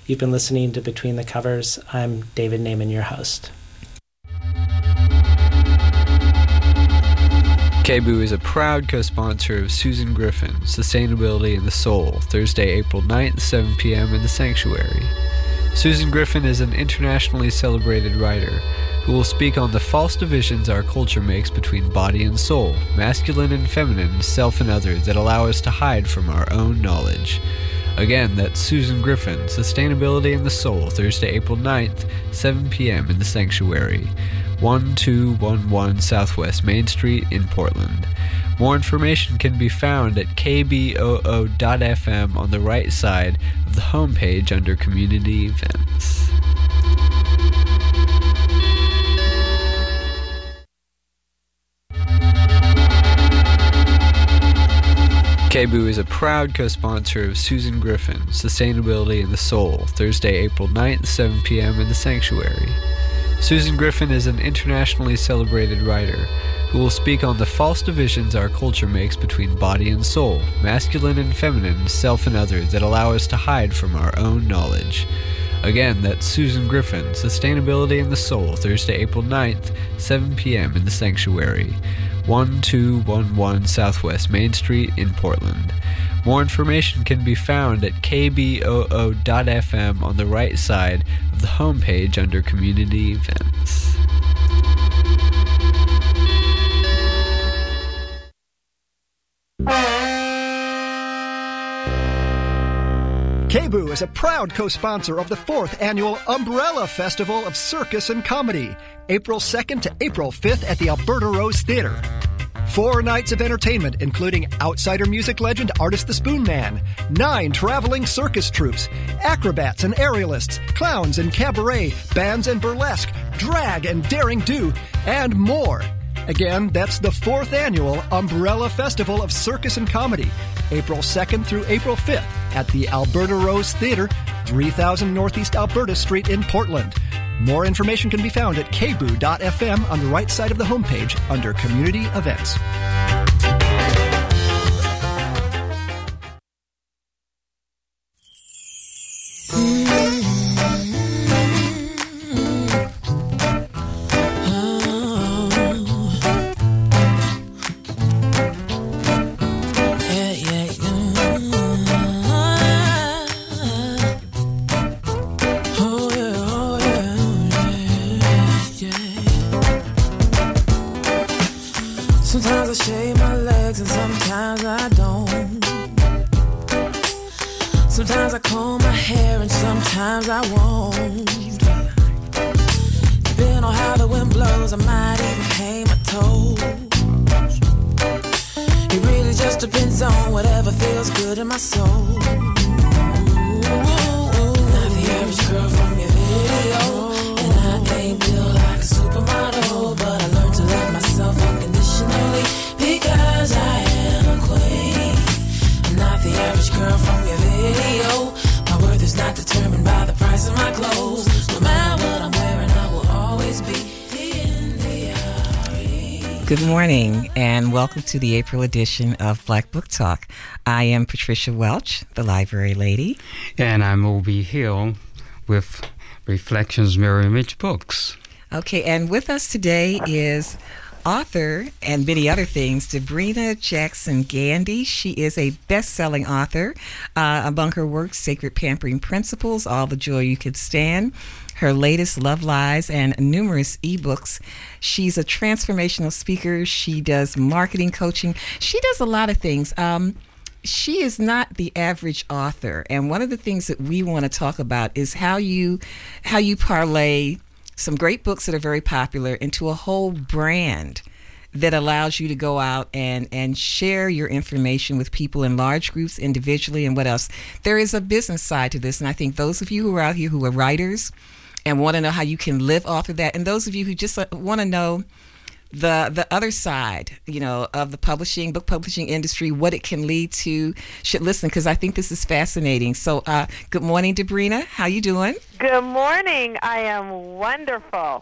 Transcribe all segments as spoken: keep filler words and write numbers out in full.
You've been listening to Between the Covers. I'm David Naiman, your host. K B O O is a proud co-sponsor of Susan Griffin, Sustainability in the Soul, Thursday, April ninth, seven p.m. in the Sanctuary. Susan Griffin is an internationally celebrated writer who will speak on the false divisions our culture makes between body and soul, masculine and feminine, self and other, that allow us to hide from our own knowledge. Again, that's Susan Griffin, Sustainability in the Soul, Thursday, April ninth, seven p.m. in the Sanctuary, one two one one Southwest Main Street in Portland. More information can be found at k b o o dot f m on the right side of the homepage under Community Events. K B O O is a proud co-sponsor of Susan Griffin, Sustainability in the Soul, Thursday, April ninth, seven p.m. in the Sanctuary. Susan Griffin is an internationally celebrated writer who will speak on the false divisions our culture makes between body and soul, masculine and feminine, self and other, that allow us to hide from our own knowledge. Again, that's Susan Griffin, Sustainability in the Soul, Thursday, April ninth, seven p.m. in the Sanctuary, one two one one Southwest Main Street in Portland. More information can be found at k b o o dot f m on the right side of the homepage under Community Events. K B O O is a proud co-sponsor of the fourth annual Umbrella Festival of Circus and Comedy, April second to April fifth at the Alberta Rose Theatre. Four nights of entertainment, including outsider music legend Artist the Spoon Man, nine traveling circus troupes, acrobats and aerialists, clowns and cabaret, bands and burlesque, drag and daring do, and more. Again, that's the fourth annual Umbrella Festival of Circus and Comedy, April second through April fifth at the Alberta Rose Theatre, three thousand Northeast Alberta Street in Portland. More information can be found at k b o o dot f m on the right side of the homepage under Community Events. Sometimes I shave my legs and sometimes I don't. Sometimes I comb my hair and sometimes I won't. Depending on how the wind blows, I might even paint my toes. It really just depends on whatever feels good in my soul. Not the average girl from your video, and I ain't built like a supermodel, but I learned to love myself unconditionally because I am a queen. I'm not the average girl from your video. My worth is not determined by the price of my clothes. No matter what I'm wearing, I will always be in the eye. Good morning and welcome to the April edition of Black Book Talk. I am Patricia Welch, the library lady. And I'm Obi Hill with Reflections Mirror Image Books. Okay, and with us today is author and many other things, Debrina Jackson Gandy. She is a best-selling author. Uh, among her works, Sacred Pampering Principles, All the Joy You Could Stand, her latest, Love Lies, and numerous ebooks. She's a transformational speaker. She does marketing coaching. She does a lot of things. Um, she is not the average author, and one of the things that we want to talk about is how you how you parlay some great books that are very popular into a whole brand that allows you to go out and, and share your information with people in large groups, individually, and what else. There is a business side to this, and I think those of you who are out here who are writers and want to know how you can live off of that, and those of you who just want to know the the other side, you know, of the publishing, book publishing industry, what it can lead to, should listen, because I think this is fascinating. So, uh, good morning, Debrina. How you doing? Good morning. I am wonderful.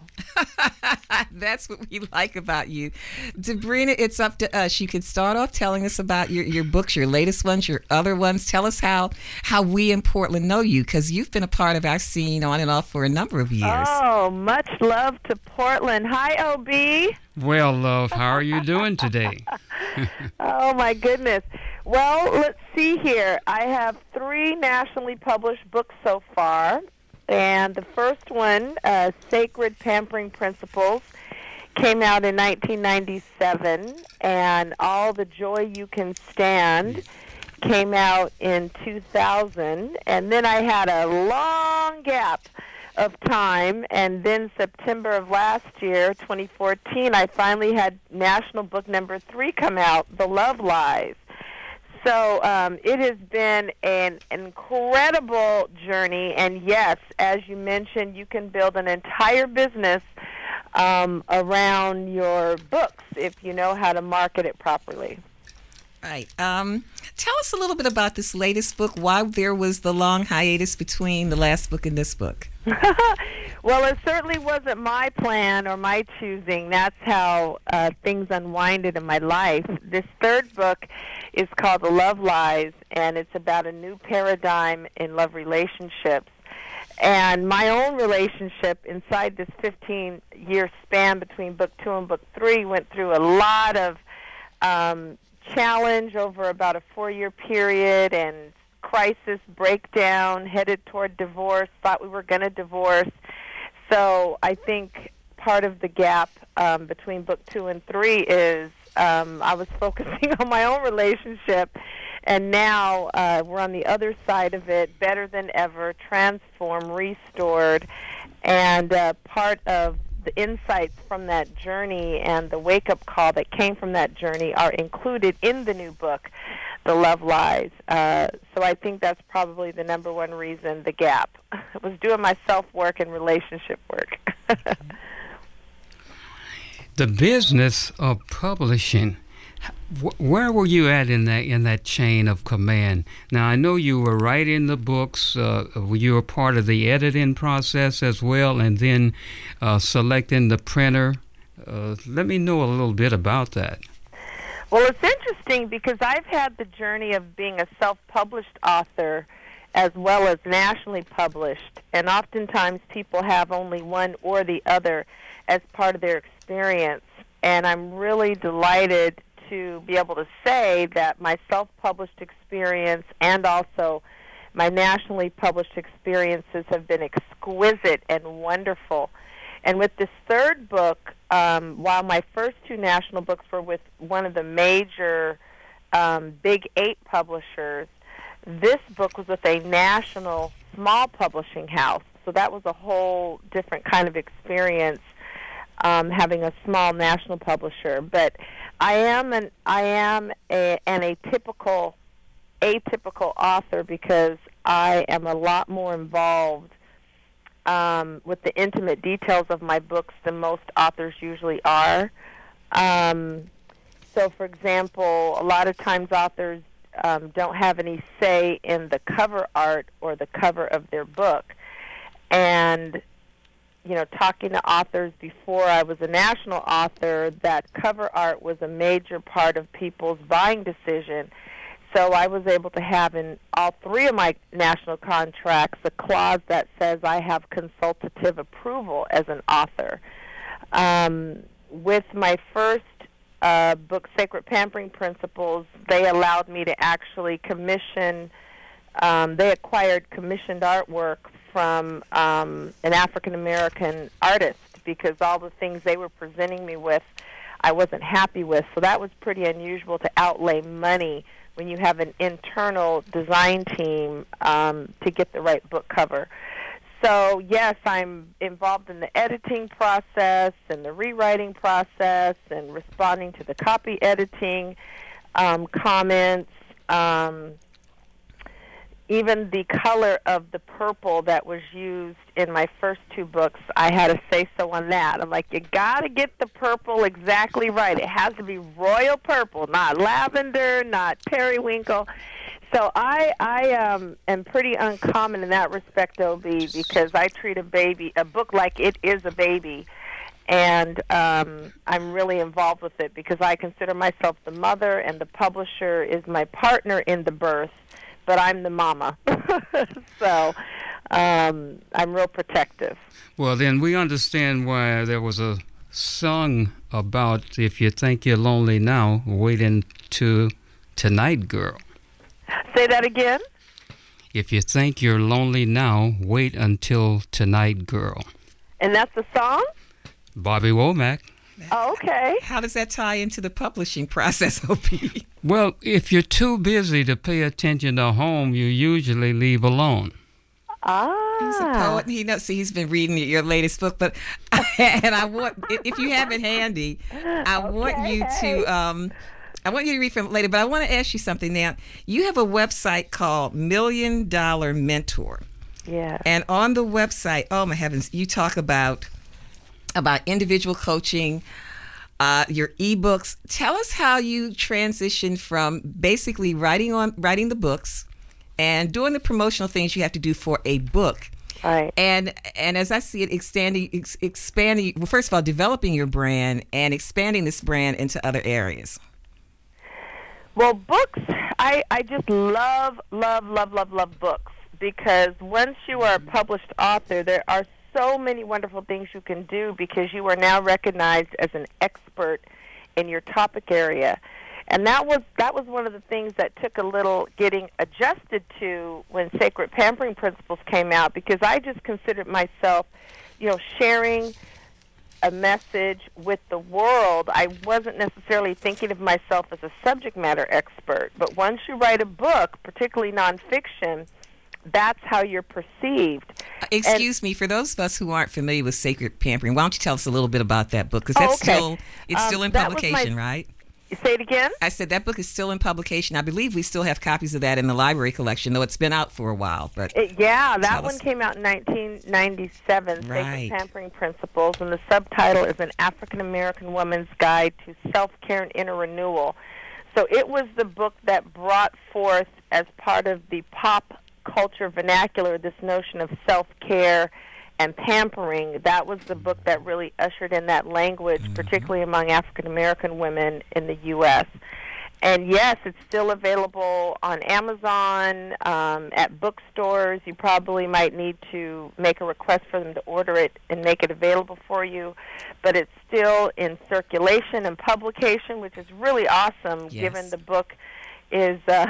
That's what we like about you. Debrina, it's up to us. You could start off telling us about your, your books, your latest ones, your other ones. Tell us how, how we in Portland know you, because you've been a part of our scene on and off for a number of years. Oh, much love to Portland. Hi, O B. Well, love, how are you doing today? Oh, my goodness. Well, let's see here. I have three nationally published books so far. And the first one, uh, Sacred Pampering Principles, came out in nineteen ninety-seven. And All the Joy You Can Stand came out in two thousand. And then I had a long gap of time, and then September of last year, twenty fourteen, I finally had national book number three come out, The Love Lies. So um, it has been an incredible journey, and yes, as you mentioned, you can build an entire business um, around your books if you know how to market it properly. Right. Um, tell us a little bit about this latest book, why there was the long hiatus between the last book and this book. Well, it certainly wasn't my plan or my choosing. That's how uh, things unwinded in my life. This third book is called The Love Lies, and it's about a new paradigm in love relationships. And my own relationship inside this fifteen-year span between book two and book three went through a lot of um, challenge over about a four-year period, and crisis, breakdown, headed toward divorce, thought we were going to divorce. So I think part of the gap um, between book two and three is um, I was focusing on my own relationship, and now uh, we're on the other side of it, better than ever, transformed, restored, and uh, part of the insights from that journey and the wake-up call that came from that journey are included in the new book, The Love Lies. Uh, so I think that's probably the number one reason, the gap. I was doing my self-work and relationship work. The business of publishing, wh- where were you at in that in that chain of command? Now, I know you were writing the books. Uh, you were part of the editing process as well, and then uh, selecting the printer. Uh, let me know a little bit about that. Well, it's interesting because I've had the journey of being a self-published author as well as nationally published, and oftentimes people have only one or the other as part of their experience, and I'm really delighted to be able to say that my self-published experience and also my nationally published experiences have been exquisite and wonderful. And with this third book, um, while my first two national books were with one of the major um, big eight publishers, this book was with a national small publishing house. So that was a whole different kind of experience, um, having a small national publisher. But I am an I am a, an atypical atypical author because I am a lot more involved Um, with the intimate details of my books than most authors usually are. Um, so, for example, a lot of times authors um, don't have any say in the cover art or the cover of their book. And, you know, talking to authors before I was a national author, that cover art was a major part of people's buying decision. So I was able to have in all three of my national contracts a clause that says I have consultative approval as an author. Um, with my first uh, book, Sacred Pampering Principles, they allowed me to actually commission, um, they acquired commissioned artwork from um, an African-American artist because all the things they were presenting me with I wasn't happy with. So that was pretty unusual to outlay money when you have an internal design team um, to get the right book cover. So, yes, I'm involved in the editing process and the rewriting process and responding to the copy editing um, comments. Um, even the color of the purple that was used in my first two books, I had to say so on that. I'm like, you got to get the purple exactly right. It has to be royal purple, not lavender, not periwinkle. So I I um, am pretty uncommon in that respect, O B, because I treat a baby, a book like it is a baby. And um, I'm really involved with it because I consider myself the mother, and the publisher is my partner in the birth, but I'm the mama. So um, I'm real protective. Well, then we understand why there was a song about if you think you're lonely now, wait until tonight, girl. Say that again? If you think you're lonely now, wait until tonight, girl. And that's the song? Bobby Womack. Oh, okay. How does that tie into the publishing process, O P? Well, if you're too busy to pay attention to home, you usually leave alone. Ah. He's a poet, and he knows. See, he's been reading your latest book, but and I want, if you have it handy, I Okay, want you hey. to, um, I want you to read from it later. But I want to ask you something now. You have a website called Million Dollar Mentor, Yeah. and on the website, oh my heavens, you talk about about individual coaching. Uh, your ebooks. Tell us how you transitioned from basically writing on writing the books and doing the promotional things you have to do for a book. Right. And and as I see it, expanding, ex- expanding. Well, first of all, developing your brand and expanding this brand into other areas. Well, books, I, I just love, love, love, love, love books, because once you are a published author, there are so many wonderful things you can do because you are now recognized as an expert in your topic area. And that was that was one of the things that took a little getting adjusted to when Sacred Pampering Principles came out, because I just considered myself, you know, sharing a message with the world. I wasn't necessarily thinking of myself as a subject matter expert. But once you write a book, particularly nonfiction, that's how you're perceived. Excuse and, me, for those of us who aren't familiar with Sacred Pampering, why don't you tell us a little bit about that book? Because that's oh, okay. still it's um, still in that was publication, my, right? Say it again? I said that book is still in publication. I believe we still have copies of that in the library collection, though it's been out for a while. But it, yeah, that one us. came out in nineteen ninety-seven, Right. Sacred Pampering Principles, and the subtitle is An African American Woman's Guide to Self-Care and Inner Renewal. So it was the book that brought forth, as part of the pop culture vernacular, this notion of self-care and pampering. That was the book that really ushered in that language, mm-hmm. particularly among African American women in the U S And yes, it's still available on Amazon, um, at bookstores. You probably might need to make a request for them to order it and make it available for you. But it's still in circulation and publication, which is really awesome, yes. given the book is uh,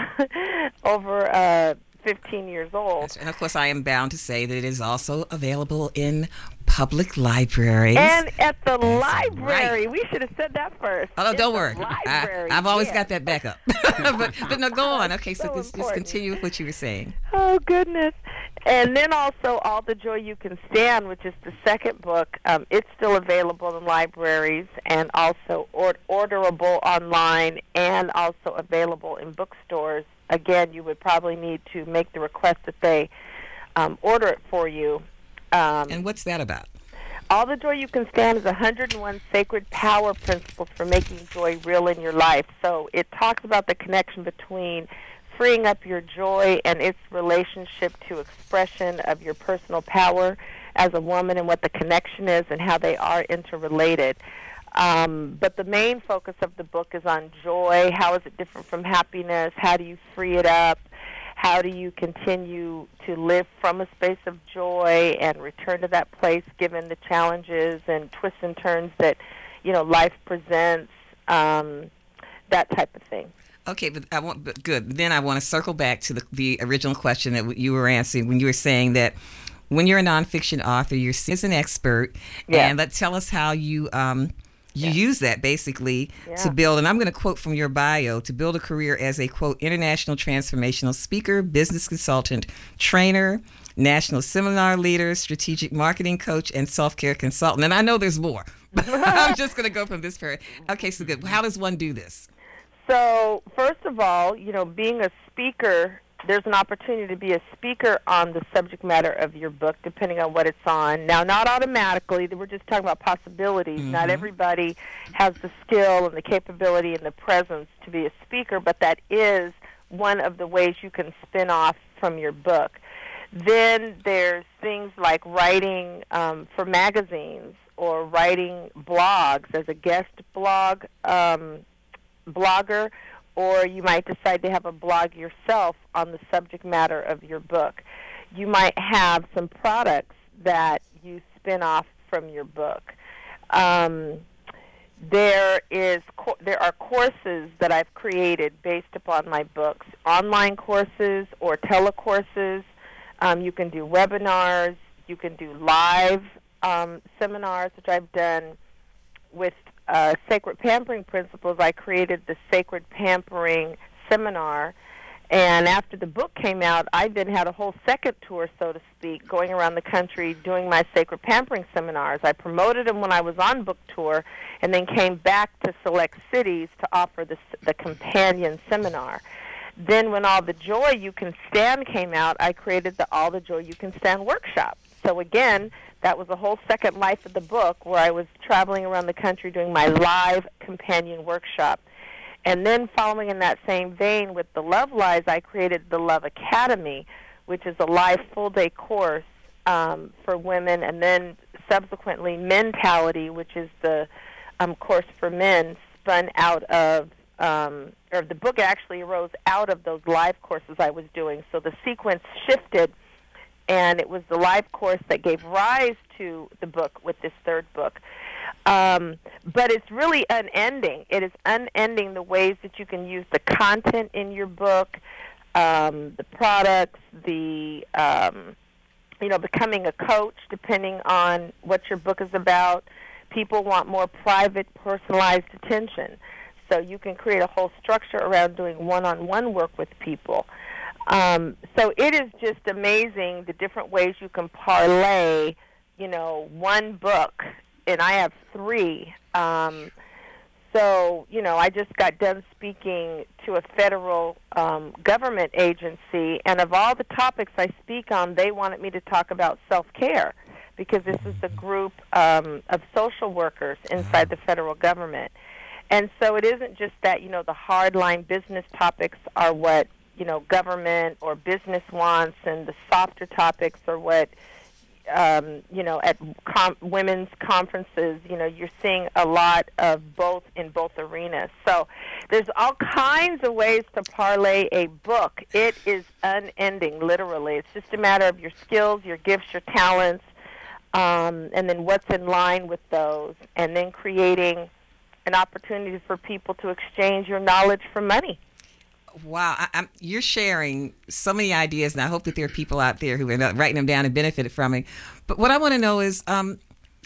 over uh, fifteen years old. And of course, I am bound to say that it is also available in public libraries. And at the That's library. Right. We should have said that first. Oh, no, In don't the worry. Library. I, I've always yeah. got that backup. but, but no, go on. Okay, so, So just, just important. continue with what you were saying. Oh, goodness. And then also All the Joy You Can Stand, which is the second book. Um, it's still available in libraries and also or- orderable online and also available in bookstores. Again, you would probably need to make the request that they um, order it for you. Um, And what's that about? All the Joy You Can Stand is one hundred one sacred power principles for making joy real in your life. So it talks about the connection between freeing up your joy and its relationship to expression of your personal power as a woman, and what the connection is and how they are interrelated. Um, but the main focus of the book is on joy. How is it different from happiness? How do you free it up? How do you continue to live from a space of joy and return to that place given the challenges and twists and turns that, you know, life presents, um, that type of thing. Okay, but I want but good. Then I want to circle back to the, the original question that you were answering when you were saying that when you're a nonfiction author, you're seen as an expert. Yeah. And let tell us how you um, you Yeah. use that basically Yeah. to build, and I'm going to quote from your bio, to build a career as a, quote, international transformational speaker, business consultant, trainer, national seminar leader, strategic marketing coach, and self-care consultant. And I know there's more, but I'm just going to go from this period. Okay, so good. How does one do this? So, first of all, you know, being a speaker there's an opportunity to be a speaker on the subject matter of your book, depending on what it's on. Now, not automatically. We're just talking about possibilities. Mm-hmm. Not everybody has the skill and the capability and the presence to be a speaker, but that is one of the ways you can spin off from your book. Then there's things like writing um, for magazines or writing blogs as a guest blog um, blogger, or you might decide to have a blog yourself on the subject matter of your book. You might have some products that you spin off from your book. Um, there is co- there are courses that I've created based upon my books, online courses or telecourses. Um, you can do webinars. You can do live um, seminars, which I've done with uh, Sacred Pampering Principles. I created the Sacred Pampering Seminar, and after the book came out, I then had a whole second tour, so to speak, going around the country doing my Sacred Pampering Seminars. I promoted them when I was on book tour, and then came back to select cities to offer the, the companion seminar. Then when All the Joy You Can Stand came out, I created the All the Joy You Can Stand workshop. So again, that was a whole second life of the book where I was traveling around the country doing my live companion workshop. And then following in that same vein with the Love Lies, I created the Love Academy, which is a live full-day course um, for women, and then subsequently Mentality, which is the um, course for men spun out of Um, or the book actually arose out of those live courses I was doing. So the sequence shifted, and it was the live course that gave rise to the book with this third book. Um, but it's really unending. It is unending the ways that you can use the content in your book, um, the products, the um, you know, becoming a coach, depending on what your book is about. People want more private, personalized attention. So you can create a whole structure around doing one-on-one work with people. Um, so it is just amazing the different ways you can parlay, you know, one book, and I have three. Um, so, you know, I just got done speaking to a federal um, government agency, and of all the topics I speak on, they wanted me to talk about self-care, because this is a group um, of social workers inside the federal government. And so it isn't just that, you know, the hardline business topics are what, you know, government or business wants, and the softer topics are what, um, you know, at com- women's conferences, you know, you're seeing a lot of both in both arenas. So there's all kinds of ways to parlay a book. It is unending, literally. It's just a matter of your skills, your gifts, your talents, um, and then what's in line with those, and then creating an opportunity for people to exchange your knowledge for money. Wow, I, I'm, you're sharing so many ideas, and I hope that there are people out there who are writing them down and benefited from it. But what I want to know is, um,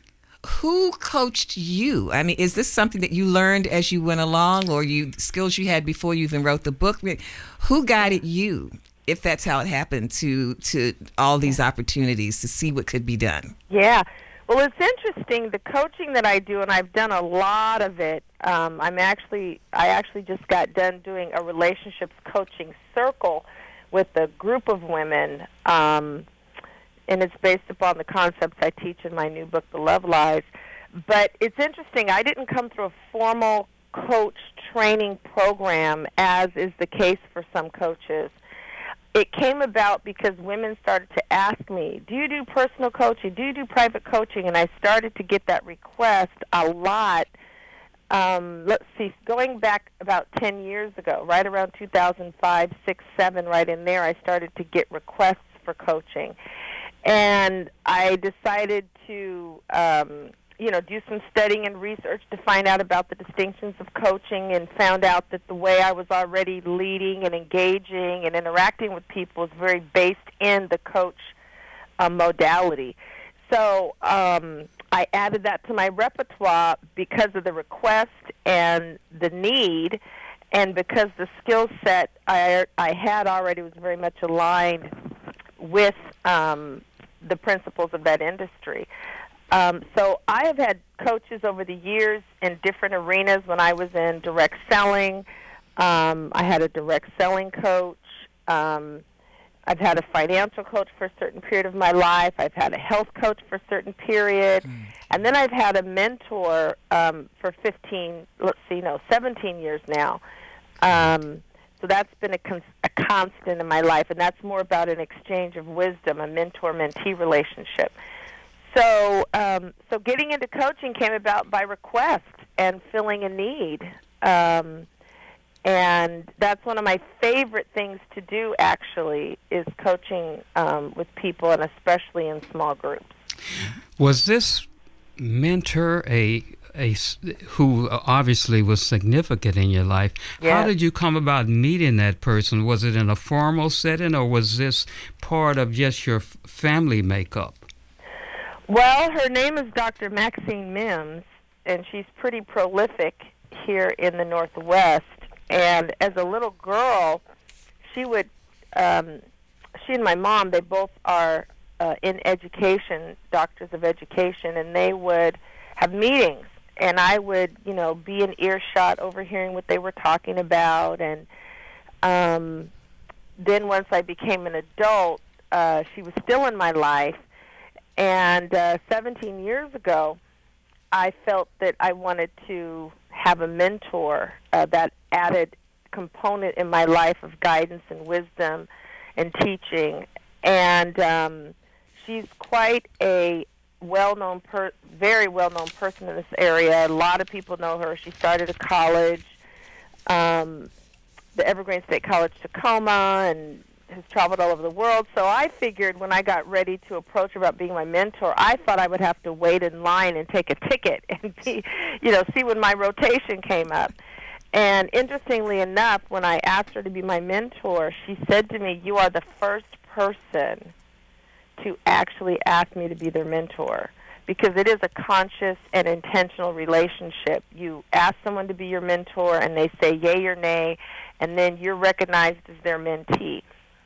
who coached you? I mean, is this something that you learned as you went along, or you skills you had before you even wrote the book? Who guided you, if that's how it happened, to to all these opportunities to see what could be done? Yeah. Well, it's interesting, the coaching that I do, and I've done a lot of it. Um, I'm actually, I actually just got done doing a relationships coaching circle with a group of women, um, and it's based upon the concepts I teach in my new book, The Love Lies. But it's interesting, I didn't come through a formal coach training program, as is the case for some coaches. It came about because women started to ask me, do you do personal coaching? Do you do private coaching? And I started to get that request a lot. Um, let's see, going back about ten years ago, right around two thousand five, six, seven, right in there, I started to get requests for coaching. And I decided to, um, you know, do some studying and research to find out about the distinctions of coaching, and found out that the way I was already leading and engaging and interacting with people was very based in the coach uh, modality. So um, I added that to my repertoire because of the request and the need, and because the skill set I, I had already was very much aligned with um, the principles of that industry. Um, so I have had coaches over the years in different arenas. When I was in direct selling, um, I had a direct selling coach. Um, I've had a financial coach for a certain period of my life. I've had a health coach for a certain period. Mm. And then I've had a mentor um, for fifteen, let's see, no, seventeen years now. Um, so that's been a, cons- a constant in my life, and that's more about an exchange of wisdom, a mentor-mentee relationship. So, um, so getting into coaching came about by request and filling a need. Um, and that's one of my favorite things to do, actually, is coaching um, with people, and especially in small groups. Was this mentor a, a who obviously was significant in your life? Yes. How did you come about meeting that person? Was it in a formal setting, or was this part of just your family makeup? Well, her name is Doctor Maxine Mims, and she's pretty prolific here in the Northwest. And as a little girl, she would, um, she and my mom, they both are uh, in education, doctors of education, and they would have meetings. And I would, you know, be in earshot, overhearing what they were talking about. And um, then once I became an adult, uh, she was still in my life. And uh, seventeen years ago, I felt that I wanted to have a mentor, uh, that added component in my life of guidance and wisdom and teaching. And um, she's quite a well-known, per- very well-known person in this area. A lot of people know her. She started a college, um, the Evergreen State College Tacoma, and has traveled all over the world. So I figured when I got ready to approach her about being my mentor, I thought I would have to wait in line and take a ticket and be, you know, see when my rotation came up. And interestingly enough, when I asked her to be my mentor, she said to me, "You are the first person to actually ask me to be their mentor," because it is a conscious and intentional relationship. You ask someone to be your mentor, and they say yay or nay, and then you're recognized as their mentee.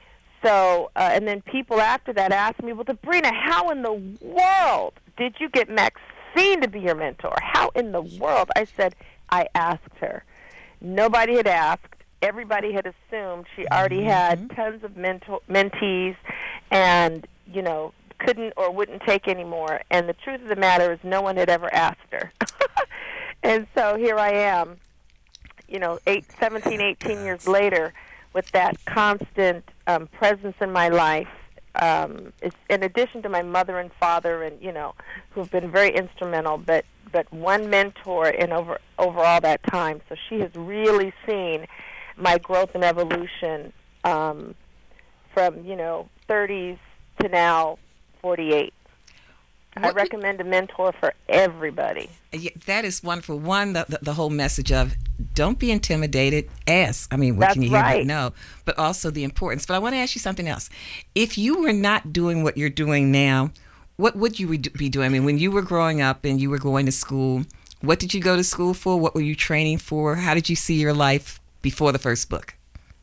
So, uh, and then people after that asked me, "Well, Debrina, how in the world did you get Maxine to be your mentor? How in the world?" I said, "I asked her." Nobody had asked. Everybody had assumed she already mm-hmm. had tons of mentor- mentees and, you know, couldn't or wouldn't take any more. And the truth of the matter is no one had ever asked her. And so here I am, you know, eight, seventeen, eighteen years later, with that constant um, presence in my life. Um, it's in addition to my mother and father, and you know, who've been very instrumental, but but one mentor in over over all that time. So she has really seen my growth and evolution um, from you know thirties to now forty-eight. What I recommend a mentor for everybody. Yeah, that is wonderful. One, the, the, the whole message of don't be intimidated. Ask. I mean, what That's can you hear? right. But no. But also the importance. But I want to ask you something else. If you were not doing what you're doing now, what would you be doing? I mean, when you were growing up and you were going to school, what did you go to school for? What were you training for? How did you see your life before the first book?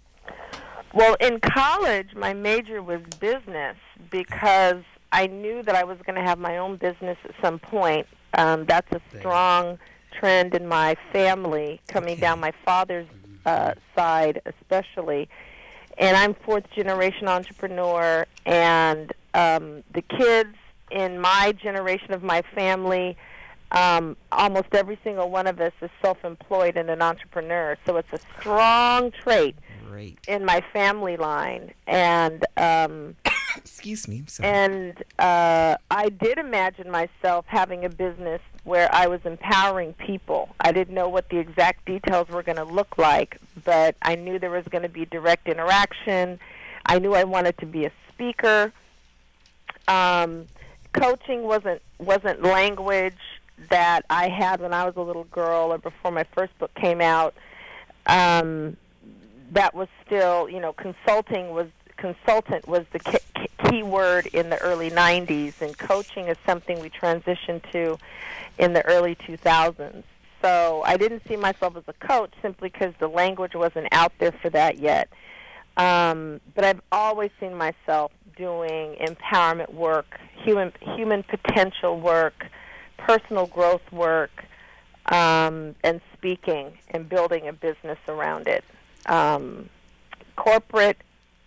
Well, in college, my major was business because I knew that I was going to have my own business at some point. Um, that's a strong trend in my family, coming okay. down my father's uh, side especially. And I'm fourth-generation entrepreneur, and um, the kids in my generation of my family, um, almost every single one of us is self-employed and an entrepreneur. So it's a strong trait Great. in my family line. And um, excuse me. I'm sorry. And uh, I did imagine myself having a business where I was empowering people. I didn't know what the exact details were going to look like, but I knew there was going to be direct interaction. I knew I wanted to be a speaker. Um, coaching wasn't wasn't language that I had when I was a little girl or before my first book came out. Um, that was still, you know, consulting was consultant was the key, key word in the early nineties, and coaching is something we transitioned to in the early two thousands. So I didn't see myself as a coach simply because the language wasn't out there for that yet. Um, but I've always seen myself doing empowerment work, human human potential work, personal growth work, um, and speaking and building a business around it. Um, corporate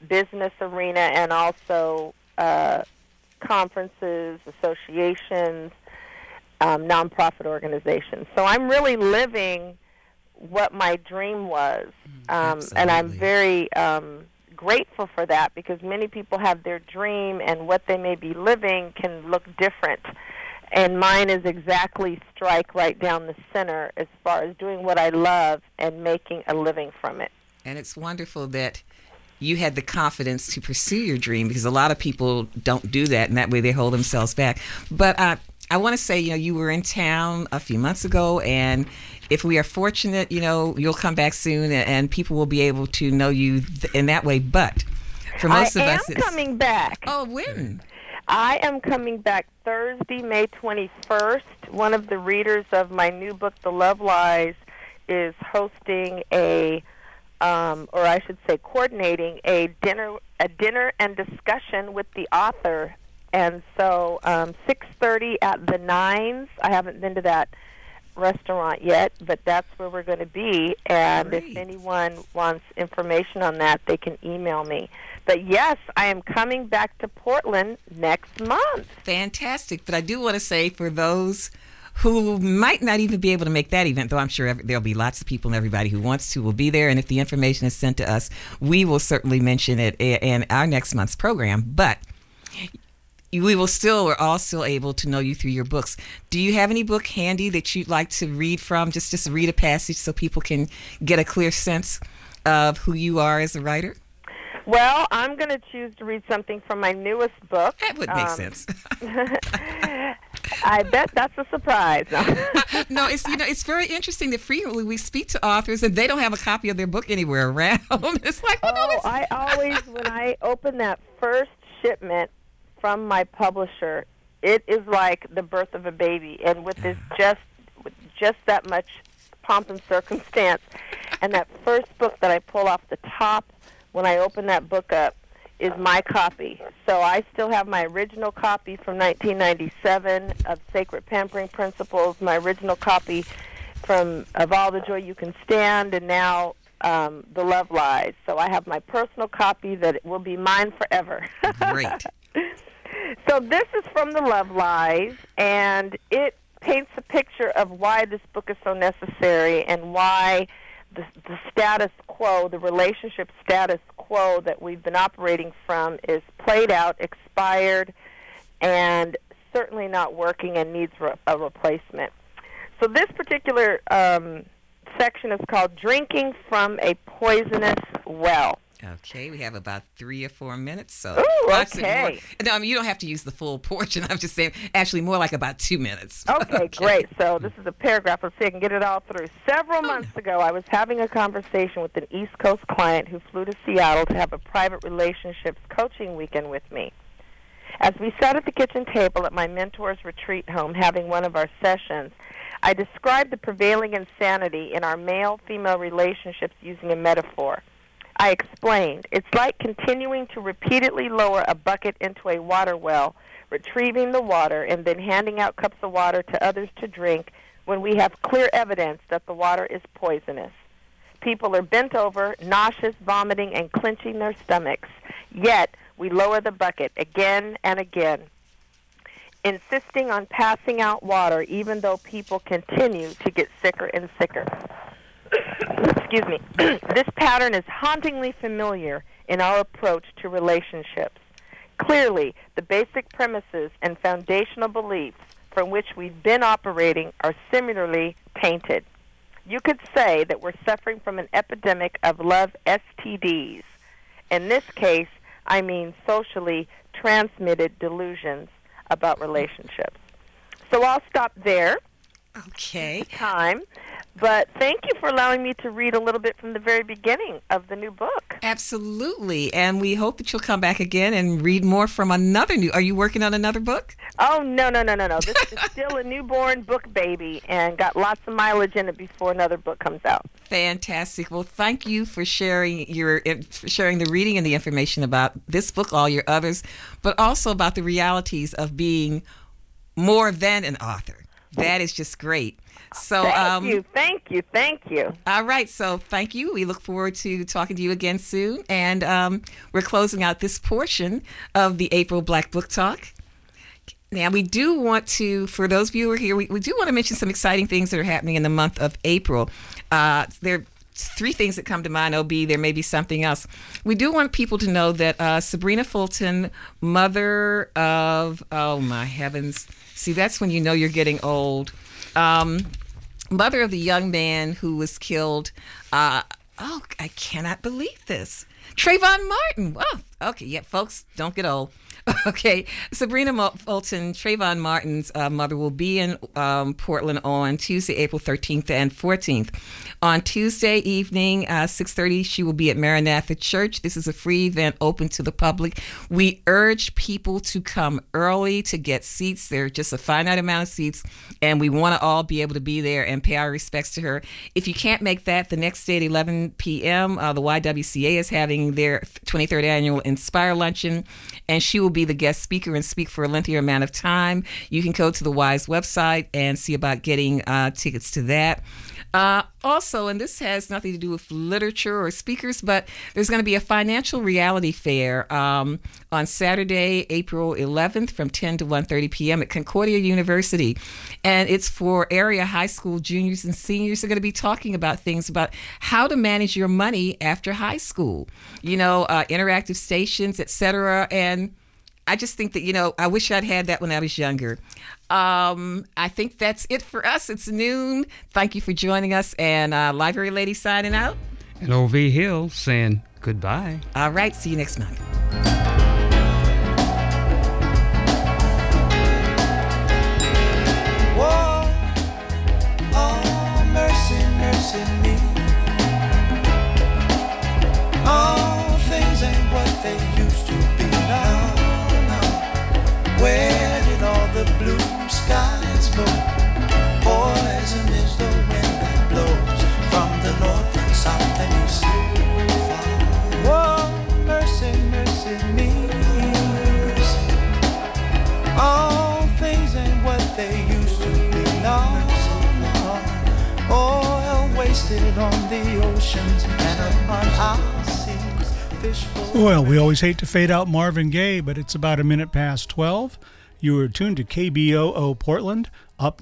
business arena and also uh, conferences, associations, um, nonprofit organizations. So I'm really living what my dream was, um, and I'm very um, grateful for that, because many people have their dream and what they may be living can look different. And mine is exactly strike right down the center as far as doing what I love and making a living from it. And it's wonderful that you had the confidence to pursue your dream, because a lot of people don't do that, and that way they hold themselves back. But uh, I want to say, you know, you were in town a few months ago, and if we are fortunate, you know, you'll come back soon, and, and people will be able to know you th- in that way. But for most I of am us, it's... coming back. Oh, when? I am coming back Thursday, May twenty-first. One of the readers of my new book, The Love Lies, is hosting a, um, or I should say coordinating, a dinner a dinner and discussion with the author. And so um, six thirty at the Nines. I haven't been to that restaurant yet, but that's where we're going to be. And Great. If anyone wants information on that, they can email me. But yes, I am coming back to Portland next month. Fantastic. But I do want to say, for those who might not even be able to make that event, though I'm sure every, there'll be lots of people and everybody who wants to will be there. And if the information is sent to us, we will certainly mention it in our next month's program. But we will still, we're all still able to know you through your books. Do you have any book handy that you'd like to read from? Just, just read a passage so people can get a clear sense of who you are as a writer? Well, I'm going to choose to read something from my newest book. That would make um, sense. I bet that's a surprise. No, it's you know it's very interesting that frequently we speak to authors and they don't have a copy of their book anywhere around. It's like, well, oh, no, it's... I always, when I open that first shipment from my publisher, it is like the birth of a baby, and with this just with just that much pomp and circumstance, and that first book that I pull off the top when I open that book up is my copy. So I still have my original copy from nineteen ninety-seven of Sacred Pampering Principles, my original copy from Of All the Joy You Can Stand, and now um, The Love Lies. So I have my personal copy that will be mine forever. Great. So this is from The Love Lies, and it paints a picture of why this book is so necessary and why the, the status quo, the relationship status quo that we've been operating from is played out, expired, and certainly not working and needs re- a replacement. So this particular um, section is called Drinking from a Poisonous Well. Okay, we have about three or four minutes. So Ooh, lots of okay. more- No, I mean, you don't have to use the full portion. I'm just saying, actually, more like about two minutes. Okay, great. So this is a paragraph. Let's see if I can get it all through. Several months ago, I was having a conversation with an East Coast client who flew to Seattle to have a private relationships coaching weekend with me. As we sat at the kitchen table at my mentor's retreat home having one of our sessions, I described the prevailing insanity in our male-female relationships using a metaphor. I explained, it's like continuing to repeatedly lower a bucket into a water well, retrieving the water, and then handing out cups of water to others to drink when we have clear evidence that the water is poisonous. People are bent over, nauseous, vomiting, and clenching their stomachs. Yet, we lower the bucket again and again, insisting on passing out water even though people continue to get sicker and sicker. Excuse me. This pattern is hauntingly familiar in our approach to relationships. Clearly, the basic premises and foundational beliefs from which we've been operating are similarly tainted. You could say that we're suffering from an epidemic of love S T Ds. In this case, I mean socially transmitted delusions about relationships. So I'll stop there. Okay. Time. But thank you for allowing me to read a little bit from the very beginning of the new book. Absolutely. And we hope that you'll come back again and read more from another new... Are you working on another book? Oh, no, no, no, no, no. This is still a newborn book baby and got lots of mileage in it before another book comes out. Fantastic. Well, thank you for sharing your for sharing the reading and the information about this book, all your others, but also about the realities of being more than an author. That is just great. So, Thank um, you, thank you, thank you. All right, so thank you. We look forward to talking to you again soon. And um, we're closing out this portion of the April Black Book Talk. Now, we do want to, for those of you who are here, we, we do want to mention some exciting things that are happening in the month of April. Uh, there are three things that come to mind. O B, there may be something else. We do want people to know that uh, Sabrina Fulton, mother of, oh my heavens, see, that's when you know you're getting old. Um, mother of the young man who was killed. Uh, oh, I cannot believe this. Trayvon Martin. Oh, okay. Yeah, folks, don't get old. Okay, Sabrina Fulton, Trayvon Martin's uh, mother, will be in um, Portland on Tuesday, April thirteenth and fourteenth. On Tuesday evening, uh, six thirty, she will be at Maranatha Church. This is a free event open to the public. We urge people to come early to get seats. There are just a finite amount of seats, and we want to all be able to be there and pay our respects to her. If you can't make that, the next day at eleven p.m., uh, the Y W C A is having their twenty-third annual Inspire Luncheon, and she will be the guest speaker and speak for a lengthier amount of time. You can go to the Wise website and see about getting uh, tickets to that. Uh, also, and this has nothing to do with literature or speakers, but there's going to be a financial reality fair um, on Saturday, April eleventh from ten to one thirty p.m. at Concordia University. And it's for area high school juniors and seniors. They're going to be talking about things about how to manage your money after high school, you know, uh, interactive stations, et cetera. And I just think that, you know, I wish I'd had that when I was younger. Um, I think that's it for us. It's noon. Thank you for joining us. And uh, Library Lady signing out. And O V Hill saying goodbye. All right. See you next month. Whoa, oh, mercy, mercy me. All things ain't what they used to be now. Where did all the blue skies go? Poison is the wind that blows from the north and south and east. Whoa, mercy, mercy me. All things ain't what they used to be now. Oil wasted on the oceans and upon our seas. Fish full. Well, we always hate to fade out Marvin Gaye, but it's about a minute past twelve. You are tuned to K B O O Portland. Up